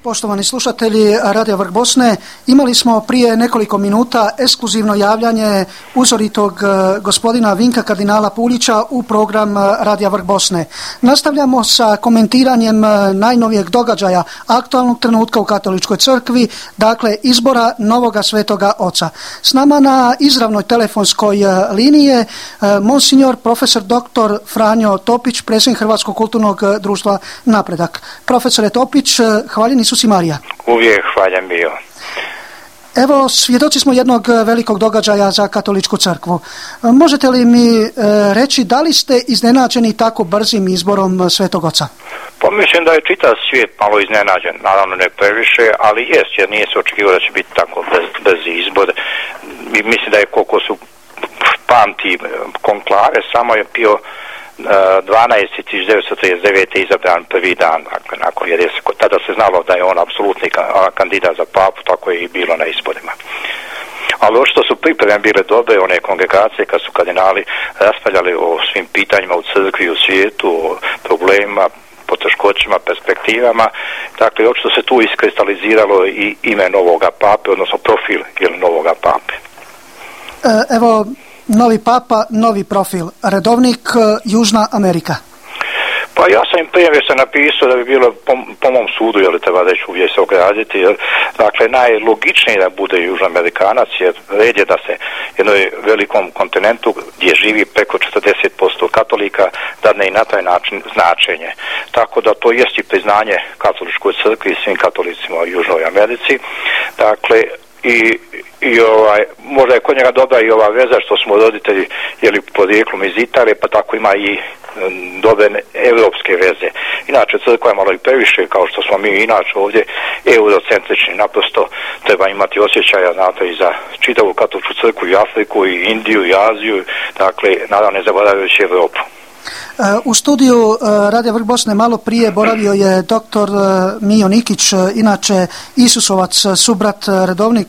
Poštovani slušatelji Radio Vrh Bosne, imali smo prije nekoliko minuta ekskluzivno javljanje uzoritog gospodina Vinka kardinala Puljića u program Radija Vrh Bosne. Nastavljamo sa komentiranjem najnovijeg događaja, aktualnog trenutka u Katoličkoj crkvi, dakle izbora novoga svetoga oca. S nama na izravnoj telefonskoj liniji je monsignor profesor dr. Franjo Topić, predsjednik Hrvatskog kulturnog društva Napredak. Profesore Topić, hvaljeni Isus i Marija. Uvijek hvaljen bio. Evo, svjedoci smo jednog velikog događaja za Katoličku crkvu. Možete li mi reći da li ste iznenađeni tako brzim izborom svetog oca? Pa mislim da je čitav svijet malo iznenađen, naravno ne previše, ali jest, jer nije se očekivao da će biti tako brzi izbor. Mislim da je koliko su pamti konklave, samo je bio 12.1939. izabran prvi dan, dakle, nakon, jer tada se znalo da je on apsolutni kandidat za papu, tako je i bilo na izborima. Ali očito su pripreme bile dobre, one kongregacije kad su kardinali raspravljali o svim pitanjima u crkvi, u svijetu, o problemima, poteškoćima, perspektivama. Dakle, očito se tu iskristaliziralo i ime novoga pape, odnosno profil novoga pape. Evo, novi papa, novi profil, redovnik Južna Amerika. Pa ja sam im prije se napisao da bi bilo po mom sudu, jer treba reći uvijek se ograditi, jer dakle najlogičnije da bude Južnoamerikanac, jer red je da se jednoj velikom kontinentu gdje živi preko 40% katolika dadne i na taj način značenje. Tako da to jest i priznanje Katoličkoj crkvi i svim katolicima u Južnoj Americi. Dakle, i možda je kod njega dobra i ova veza što smo roditelji porijeklom iz Italije, pa tako ima i dobre europske veze. Inače crkva je malo i previše, kao što smo mi inače ovdje eurocentrični, naprosto treba imati osjećaja, znate, i za čitavu katoličku crkvu i Afriku i Indiju i Aziju, dakle naravno ne zaboravljajući Europu. U studiju Radija Vrh Bosne malo prije boravio je dr. Mijo Nikić, inače Isusovac, subrat, redovnik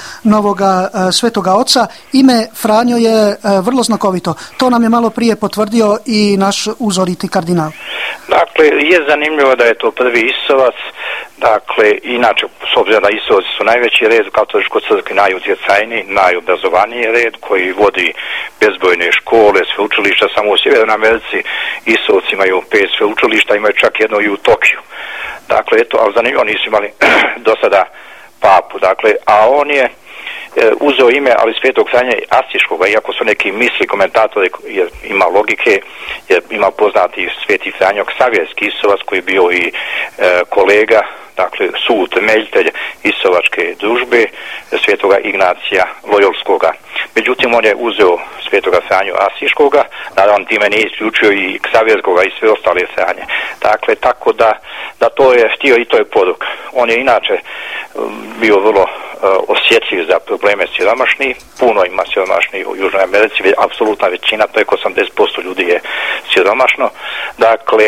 novoga svetoga oca. Ime Franjo je vrlo znakovito. To nam je malo prije potvrdio i naš uzoriti kardinal. Dakle, je zanimljivo da je to prvi Isusovac. Dakle, inače, s obzirom da Isusovci su najveći red u Katoličkoj crkvi, najutjecajniji, najobrazovaniji red koji vodi bezbrojne škole, sveučilišta. Samo u Sjevernoj Americi Isusovci imaju 5 sveučilišta, imaju čak jedno i u Tokiju. Dakle, eto, ali zanimljivo nisu imali do sada papu. Dakle, a on je uzeo ime, ali svetog Franje Asiškoga, iako su neki misli komentatori, jer ima logike, jer ima poznati sveti Franjo Ksavjerski Isusovac koji je bio i kolega, dakle suutemeljitelj Isusovačke družbe, svetoga Ignacija Lojolskoga. Međutim, on je uzeo svetoga Franju Asiškoga, naravno time nije isključio i Ksavjerskoga i sve ostale Franje. Dakle, tako da to je htio i to je poruka. On je inače bio vrlo osjetljiv za probleme siromašnih, puno ima siromašnih u Južnoj Americi, apsolutna većina, preko 80% ljudi je siromašno, dakle,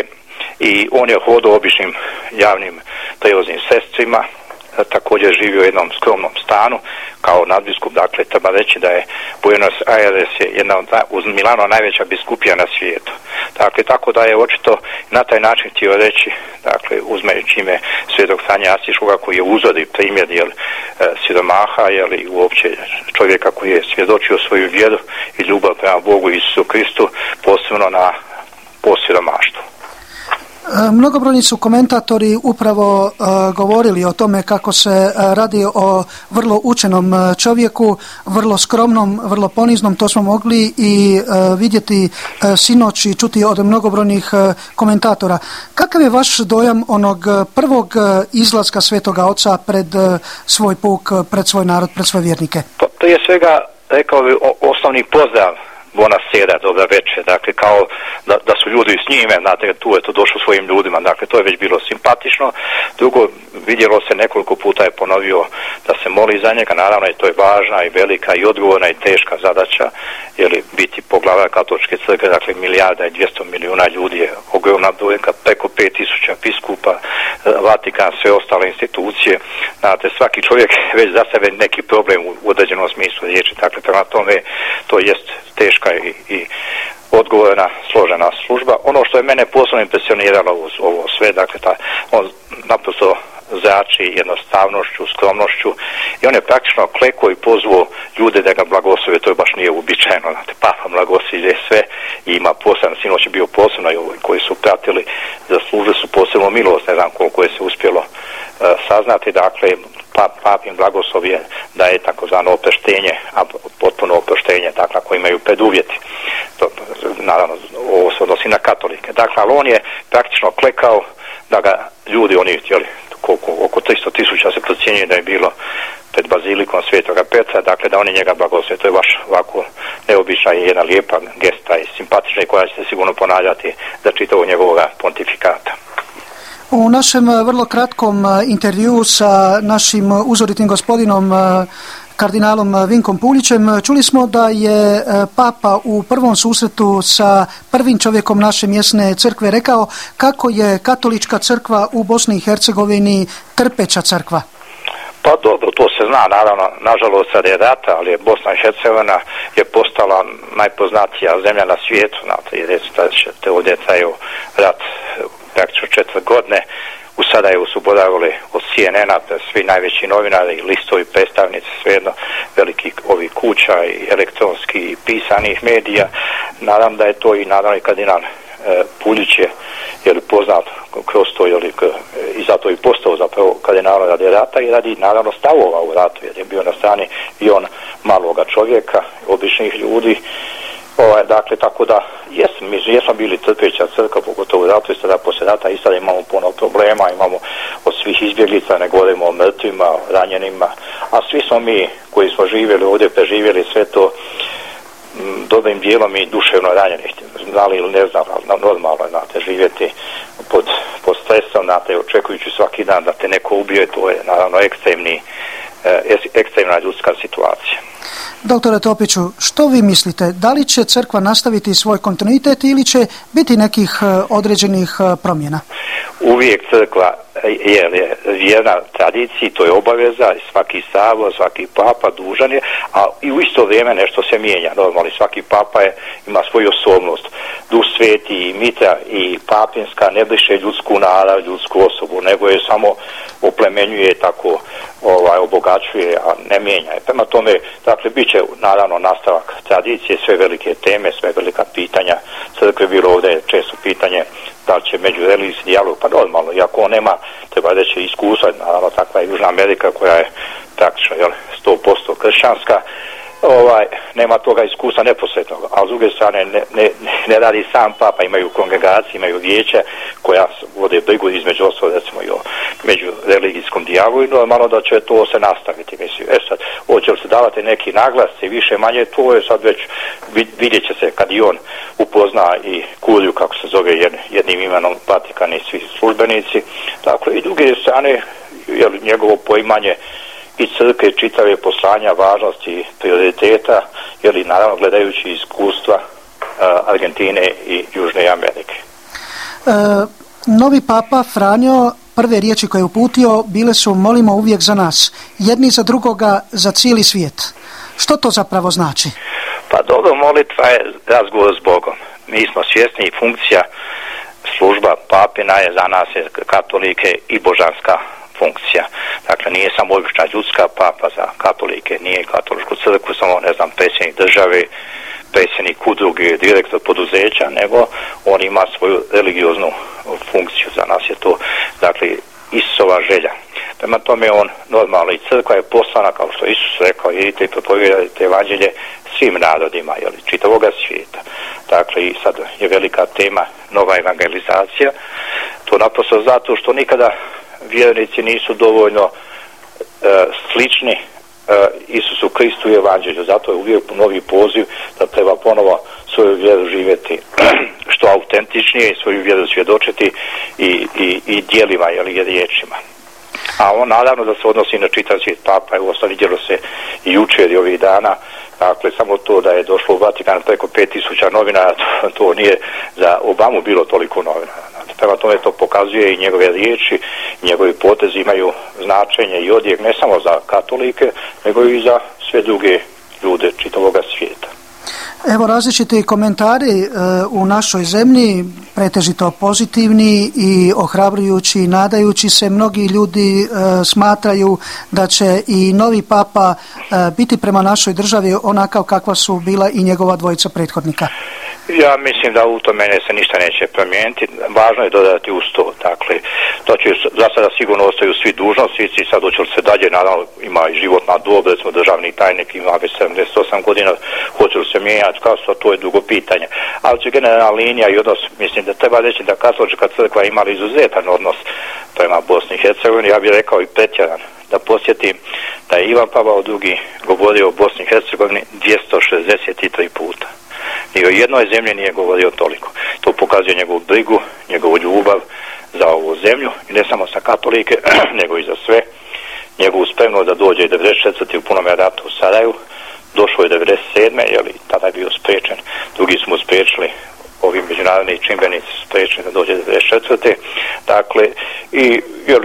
i on je hodao običnim javnim prijevoznim sredstvima, također živio u jednom skromnom stanu kao nadbiskup, dakle treba reći da je Buenos Aires je jedna od uz Milano najveća biskupija na svijetu. Dakle, tako da je očito na taj način htio reći, dakle uzmajući ime svetog Franje Asiškoga koji je uzor i primjer siromaha, i uopće čovjeka koji je svjedočio svoju vjeru i ljubav prema Bogu i Isusu Kristu, posebno na siromaštvu. Mnogobrojni su komentatori upravo govorili o tome kako se radi o vrlo učenom čovjeku, vrlo skromnom, vrlo poniznom. To smo mogli i vidjeti sinoć i čuti od mnogobrojnih komentatora. Kakav je vaš dojam onog prvog izlaska svetoga oca pred svoj puk, pred svoj narod, pred svoje vjernike? Prije svega, rekao bi osnovni pozdrav. Buonasera, dobra večer, dakle kao da su ljudi s njime, znate, tu je to došlo svojim ljudima, dakle to je već bilo simpatično. Drugo, vidjelo se nekoliko puta je ponovio da se moli za njega, naravno i to je važna i velika i odgovorna i teška zadaća, jer biti poglavar Katoličke crkve, dakle 1.200.000.000 ljudi je ogromna brojka, preko 5.000 biskupa, Vatikan, sve ostale institucije, znate, svaki čovjek već za sebe neki problem u određenom smislu riječi, dakle prema tome to jest teška i odgovorna, složena služba. Ono što je mene posebno impresioniralo uz ovo sve, dakle on naprosto zrači jednostavnošću, skromnošću i on je praktično klekao i pozvao ljude da ga blagoslove, to je baš nije uobičajeno, znate, Papa blagoslije sve i ima posebno, sinoć je bio posebno i ovi koji su pratili, zaslužili su posebno milost, ne znam koliko je se uspjelo saznati, dakle, Papin blagoslov je da je takozvano oproštenje, a potpuno oproštenje, dakle, ako imaju preduvjeti. To, naravno, ovo se odnosi na katolike. Dakle, ali on je praktično klekao da ga ljudi, oni htjeli, oko 300.000 se procjenjuje da je bilo pred bazilikom Svetoga Petra, dakle da oni njega blagoslove. To je baš ovako neobična i jedna lijepa gesta i simpatična i koja će se sigurno ponavljati za čitavog njegovoga pontifikata. U našem vrlo kratkom intervjuu sa našim uzoritim gospodinom kardinalom Vinkom Puljićem čuli smo da je Papa u prvom susretu sa prvim čovjekom naše mjesne crkve rekao kako je katolička crkva u Bosni i Hercegovini trpeća crkva. Pa dobro, to se zna, naravno, nažalost sad je rata, ali je Bosna i Hercegovina je postala najpoznatija zemlja na svijetu, znate, jer je ovdje trajao rat praktično 4 godine. U Sarajevu su boravili od CNN-a, svi najveći novinari, listovi, predstavnici, svejedno velikih ovih kuća i elektronskih i pisanih medija. Naravno da je to i naravno i kardinal Puljić je poznat kroz to, i zato i postao zapravo kardinalom radi rata i radi naravno stavova u ratu, jer je bio na strani i on maloga čovjeka, običnih ljudi. Dakle, tako da mi jesmo bili trpeća crkva, pogotovo u ratu i sada poslije rata i sada imamo puno problema, imamo od svih izbjeglica, ne govorimo o mrtvima, o ranjenima, a svi smo mi koji smo živjeli ovdje, preživjeli sve to dobrim dijelom i duševno ranjeni, znali ili ne znali, ali normalno je, znate, živjeti pod stresom, znate, očekujući svaki dan da te neko ubije, to je naravno ekstremna ljudska situacija. Doktore Topiću, što vi mislite, da li će crkva nastaviti svoj kontinuitet ili će biti nekih određenih promjena? Uvijek crkva je vjerna tradiciji, to je obaveza, svaki sabor, svaki papa dužan je, a i u isto vrijeme nešto se mijenja. Normalno, svaki papa ima svoju osobnost. Duh Sveti i Mitra i Papinska ne bliše ljudsku narav, ljudsku osobu, nego je samo oplemenjuje, tako obogaćuje, a ne mijenja. Prema tome, dakle, bit će naravno nastavak tradicije, sve velike teme, sve velika pitanja. Crkve bilo ovdje često pitanje da li će međureligijski dijalog, pa normalno, iako on nema, treba reći, iskustva, naravno takva je Južna Amerika koja je praktično 100% kršćanska, nema toga iskustva neposrednog, a s druge strane ne radi sam papa, imaju kongregacije, imaju vijeća koja vode brigu između ostalog, recimo i o međureligijskom dijalogu i normalno da će to se nastaviti. Mislim, sad, hoće li se davati neki naglasci, više manje, to je sad već vidjet će se kad i on upozna i kuriju, kako se zove jednim imenom Vatikan i svi službenici, dakle i druge strane njegovo poimanje i crkve, čitave poslanja, važnosti, prioriteta, jer i naravno gledajući iskustva Argentine i Južne Amerike. Novi papa Franjo, prve riječi koje je uputio bile su molimo uvijek za nas, jedni za drugoga, za cijeli svijet. Što to zapravo znači? Pa dobro, molitva je razgovor s Bogom. Mi smo svjesni i funkcija služba papina je za nas je katolike i božanska funkcija. Dakle, nije samo obična ljudska papa za katolike, nije katoličku crkvu, samo, ne znam, predsjednik države, predsjednik udruge, direktor poduzeća, nego on ima svoju religioznu funkciju. Za nas je to, dakle, Isusova želja. Prema tome on normalno i crkva je poslana, kao što Isus rekao, idite i propovijedajte evanđelje svim narodima, čitavoga svijeta. Dakle, i sad je velika tema nova evangelizacija. To naprosto zato što nikada vjernici nisu dovoljno slični Isusu Kristu i evanđelju. Zato je uvijek novi poziv da treba ponovo svoju vjeru živjeti što autentičnije i svoju vjeru svjedočiti i djelima, riječima. A on naravno da se odnosi na čitav svijet. Papa, evo sad vidjelo se i jučer i ovih dana, dakle samo to da je došlo u Vatikan preko 5000 novinara, to nije za Obamu bilo toliko novinara. Prema tome to pokazuje i njegove riječi, njegovi potezi imaju značenje i odjek ne samo za katolike, nego i za sve druge ljude čitavoga svijeta. Evo, različiti komentari u našoj zemlji, pretežito pozitivni i ohrabrujući i nadajući se. Mnogi ljudi smatraju da će i novi papa biti prema našoj državi onakav kakva su bila i njegova dvojica prethodnika. Ja mislim da u tome se ništa neće promijeniti. Važno je dodati uz to. Dakle, to će za sada sigurno ostaju svi dužnosnici. Sad hoće li se dalje, naravno ima i životna dob, recimo državni tajnik ima već 78 godina, hoće li se mijenjati, to je drugo pitanje. Ali će generalna linija i odnos, mislim da treba reći da katolička crkva imala izuzetan odnos prema Bosni i Hercegovini, ja bih rekao i pretjeran. Da posjetim da je Ivan Pavao II govorio o Bosni i Hercegovini 263 puta. Ni o jednoj zemlji nije govorio toliko. To pokazuje njegovu brigu, njegovu ljubav za ovu zemlju i ne samo za katolike, nego i za sve. Njegovu spremnost da dođe i 94. u punome ratu u Sarajevu. Došao je 97. jer tada je bio spriječen. Drugi smo spriječili, ovi međunarodni čimbenici su spriječeni da dođe 94. Dakle, i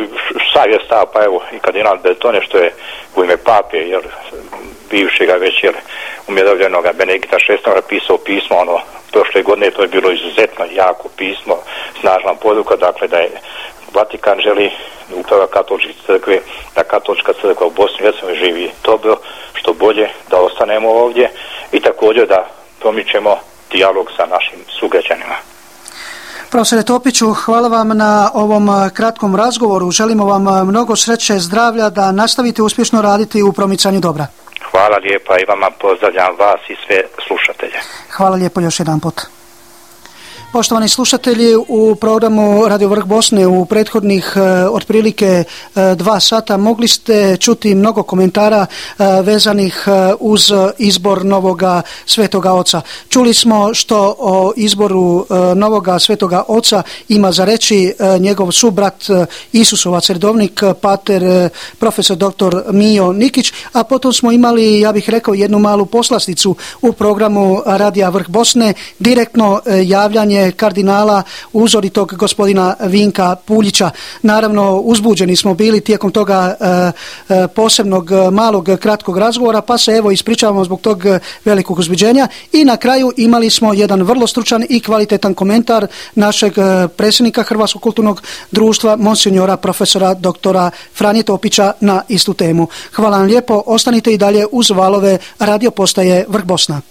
sav je stav, pa evo i kardinal Bertone što je u ime pape, jer bivšega već umirovljenog Benedikta XVI napisao pismo, prošle godine to je bilo izuzetno jako pismo, snažna poruka, dakle da je Vatikan želi uprava katoličke crkve, da katolička crkva u Bosni i Hercegovini živi dobro, što bolje, da ostanemo ovdje i također da promičemo dijalog sa našim sugrađanima. Profesore Topiću, hvala vam na ovom kratkom razgovoru. Želimo vam mnogo sreće, zdravlja, da nastavite uspješno raditi u promicanju dobra. Hvala lijepa i vama, pozdravljam vas i sve slušatelje. Hvala lijepo još jedanput. Poštovani slušatelji, u programu Radio Vrh Bosne u prethodnih otprilike 2 sata mogli ste čuti mnogo komentara vezanih uz izbor novoga Svetoga Oca. Čuli smo što o izboru novoga Svetoga Oca ima za reći njegov subrat Isusovac, redovnik pater profesor dr. Mijo Nikić, a potom smo imali, ja bih rekao, jednu malu poslasticu u programu Radija Vrh Bosne, direktno javljanje kardinala uzoritog gospodina Vinka Puljića. Naravno, uzbuđeni smo bili tijekom toga posebnog malog kratkog razgovora, pa se evo ispričavamo zbog tog velikog uzbuđenja i na kraju imali smo jedan vrlo stručan i kvalitetan komentar našeg predsjednika Hrvatskog kulturnog društva, monsinjora profesora doktora Franje Topića na istu temu. Hvala vam lijepo, ostanite i dalje uz valove radio postaje Vrh Bosna.